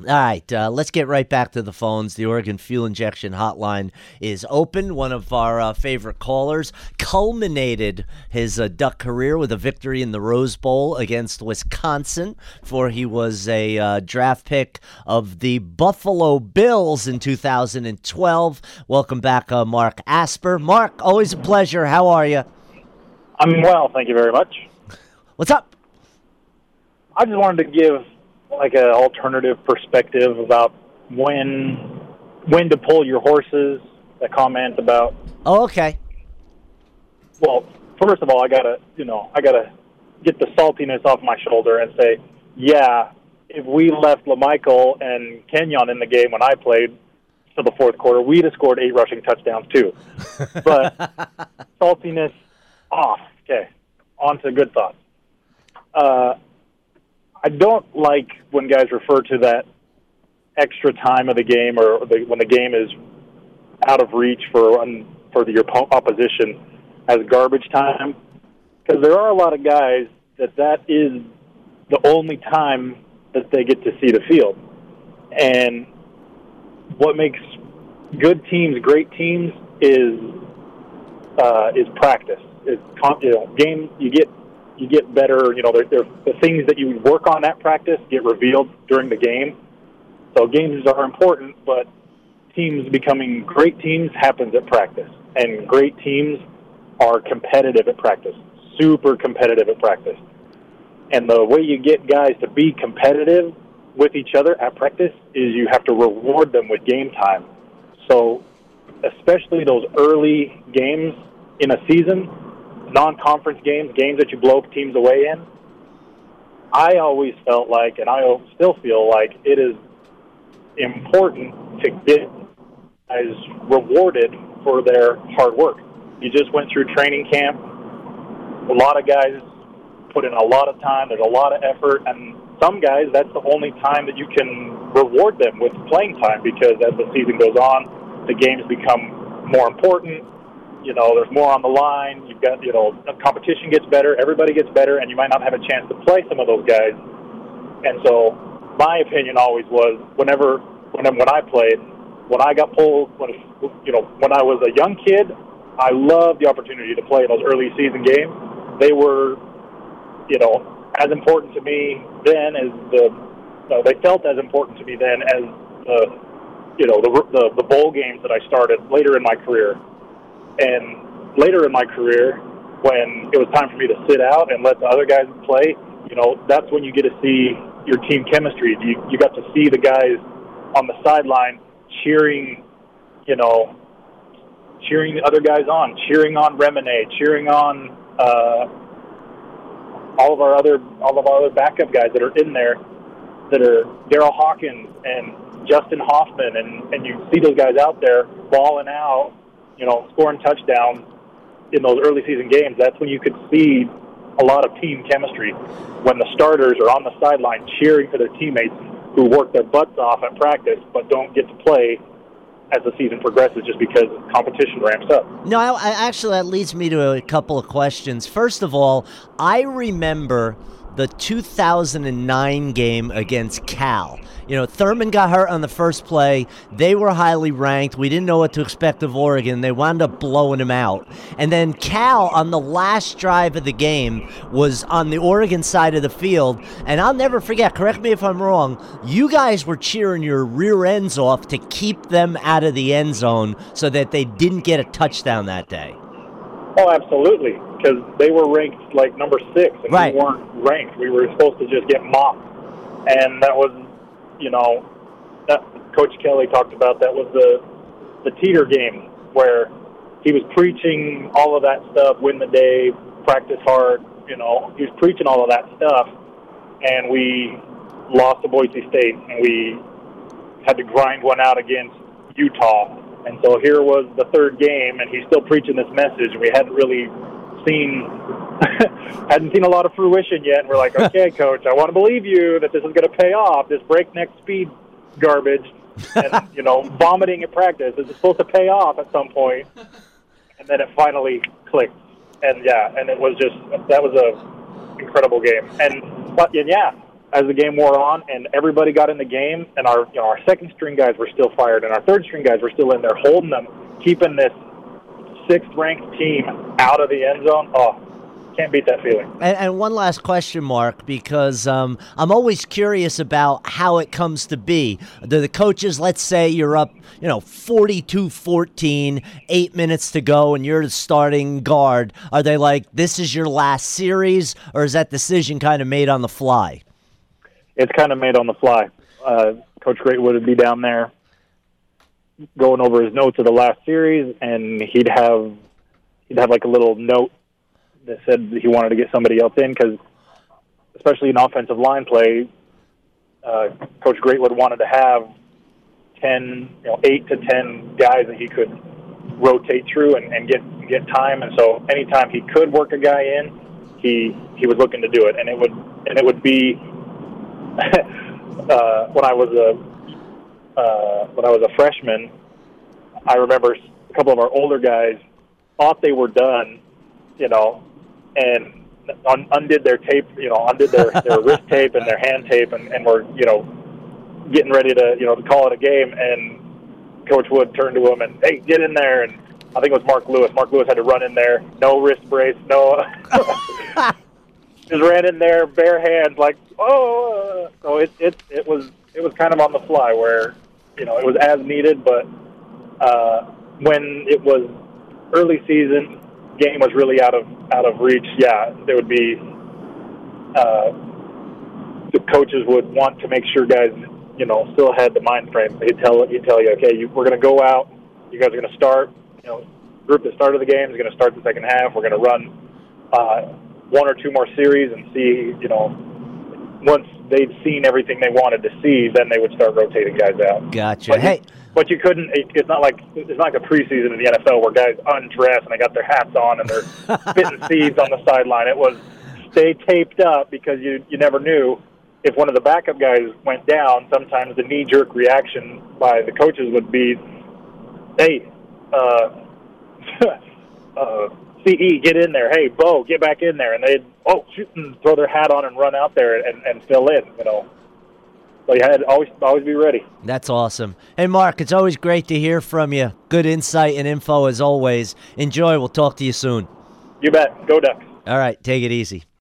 All right, let's get right back to the phones. The Oregon Fuel Injection Hotline is open. One of our favorite callers culminated his Duck career with a victory in the Rose Bowl against Wisconsin, for he was a draft pick of the Buffalo Bills in 2012. Welcome back, Mark Asper. Mark, always a pleasure. How are you? I'm well, thank you very much. What's up? I just wanted to give like an alternative perspective about when to pull your horses. A comment about. Oh, okay. Well, first of all, I gotta get the saltiness off my shoulder and say, yeah, if we left LaMichael and Kenyon in the game when I played to the fourth quarter, we'd have scored 8 rushing touchdowns too. But saltiness off. Okay, on to good thoughts. I don't like when guys refer to that extra time of the game or when the game is out of reach for your opposition as garbage time, because there are a lot of guys that is the only time that they get to see the field. And what makes good teams great teams is practice. Game you get better. The things that you work on at practice get revealed during the game. So games are important, but teams becoming great teams happens at practice. And great teams are competitive at practice, super competitive at practice. And the way you get guys to be competitive with each other at practice is you have to reward them with game time. So especially those early games in a season, non-conference games that you blow teams away in, I always felt like, and I still feel like, it is important to get guys rewarded for their hard work. You just went through training camp. A lot of guys put in a lot of time. There's a lot of effort, and some guys, that's the only time that you can reward them with playing time, because as the season goes on, the games become more important. There's more on the line. You've got, the competition gets better, everybody gets better, and you might not have a chance to play some of those guys. And so my opinion always was, when I played, when I got pulled, when I was a young kid, I loved the opportunity to play those early season games. They were, as important to me then as they felt as important to me then as the bowl games that I started later in my career. And later in my career, when it was time for me to sit out and let the other guys play, that's when you get to see your team chemistry. You got to see the guys on the sideline cheering the other guys on, cheering on Remine, cheering on all of our other backup guys that are in there, that are Daryl Hawkins and Justin Hoffman, and you see those guys out there balling out, scoring touchdowns in those early season games. That's when you could see a lot of team chemistry, when the starters are on the sideline cheering for their teammates who work their butts off at practice but don't get to play as the season progresses, just because competition ramps up. No, I actually, that leads me to a couple of questions. First of all, I remember the 2009 game against Cal. Thurman got hurt on the first play. They were highly ranked. We didn't know what to expect of Oregon. They wound up blowing him out. And then Cal, on the last drive of the game, was on the Oregon side of the field. And I'll never forget, correct me if I'm wrong, you guys were cheering your rear ends off to keep them out of the end zone so that they didn't get a touchdown that day. Oh, absolutely, because they were ranked like number 6, and right. We weren't ranked. We were supposed to just get mopped. And that was, that Coach Kelly talked about, that was the Teeter game, where he was preaching all of that stuff, win the day, practice hard, he was preaching all of that stuff, and we lost to Boise State, and we had to grind one out against Utah. And so here was the third game, and he's still preaching this message, and we hadn't really seen a lot of fruition yet. And we're like, okay, Coach, I want to believe you that this is going to pay off, this breakneck speed garbage and, vomiting at practice. This is supposed to pay off at some point. And then it finally clicked. And, and it was that was a incredible game. And as the game wore on and everybody got in the game, and our second string guys were still fired and our third string guys were still in there holding them, keeping this sixth ranked team out of the end zone. Oh, can't beat that feeling. And one last question, Mark, because I'm always curious about how it comes to be. Do the coaches, let's say you're up, 42-14, 8 minutes to go, and you're the starting guard. Are they like, this is your last series, or is that decision kind of made on the fly? It's kind of made on the fly. Coach Greatwood would be down there going over his notes of the last series, and he'd have like a little note that said that he wanted to get somebody else in, because especially in offensive line play, Coach Greatwood wanted to have 8 to 10 guys that he could rotate through and get time. And so anytime he could work a guy in, he was looking to do it. And it would be when I was a freshman, I remember a couple of our older guys thought they were done, and undid their tape, undid their wrist tape and their hand tape, and were, getting ready to, to call it a game. And Coach Wood turned to him and, hey, get in there. And I think it was Mark Lewis. Mark Lewis had to run in there, no wrist brace, no, just ran in there, bare hands, like, oh. So it was kind of on the fly, where, it was as needed, but when it was early season, game was really out of reach. Yeah, there would be the coaches would want to make sure guys, still had the mind frame. He'd tell you, okay, we're going to go out. You guys are going to start. Group that started the game is going to start the second half. We're going to run one or two more series and see. Once they'd seen everything they wanted to see, then they would start rotating guys out. Gotcha. But you couldn't. It's not like a preseason in the NFL where guys undress and they got their hats on and they're spitting seeds on the sideline. It was stay taped up, because you never knew if one of the backup guys went down. Sometimes the knee-jerk reaction by the coaches would be, "Hey, CE, get in there. Hey, Bo, get back in there." And they'd shoot, and throw their hat on and run out there and fill in. So you had to always be ready. That's awesome. Hey, Mark, it's always great to hear from you. Good insight and info as always. Enjoy. We'll talk to you soon. You bet. Go Ducks. All right. Take it easy.